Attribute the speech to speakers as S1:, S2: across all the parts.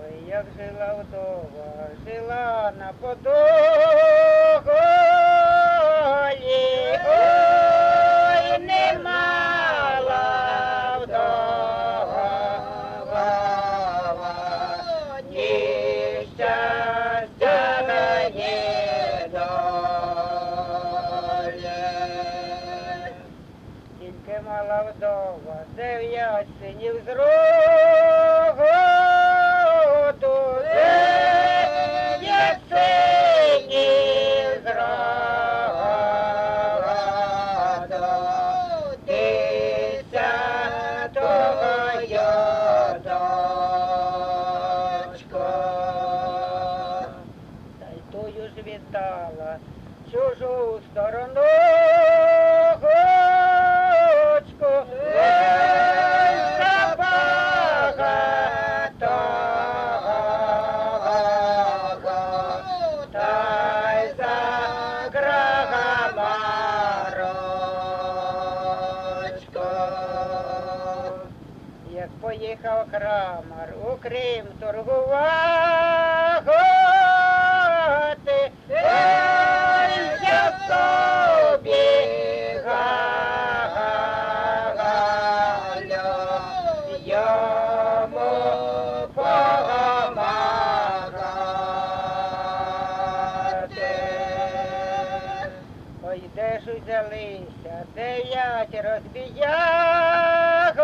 S1: як жила вдова, жила на подолі, ой, не мала вдова, ні щастя, ні долі. Тільки мала вдова 9 синів з роду, 9 синів з роду, 10-го дочко. Та й тую ж віддала чужу сторону, як поїхав Крамар у Крим торгувати, я собі Галю йому помагати. Ой, де ж узялися 9 розбіяків,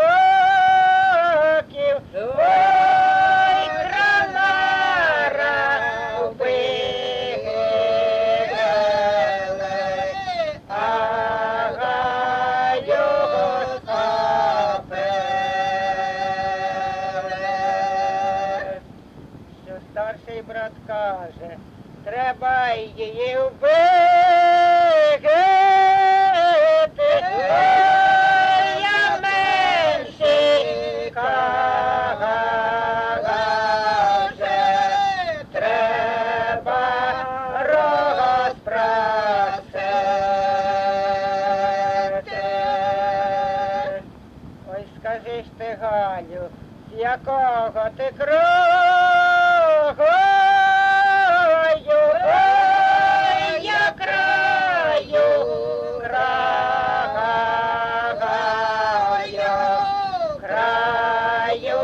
S1: ой, Крамара вбили, ага його схопили. Що старший брат каже, треба її вбити, я менший каже, треба розпросити. Ой, скажи ж ти, Галю, з якого ти краю? Ой, я краю, краю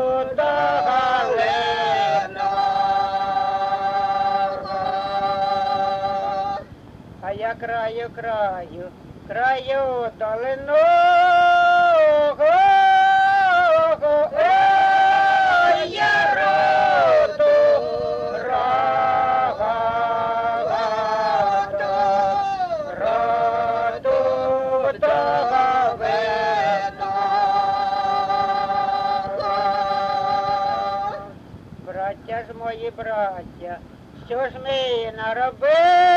S1: догаленого. А я краю долиного, ой, я роду браття ж мої браття, що ж ми наробили?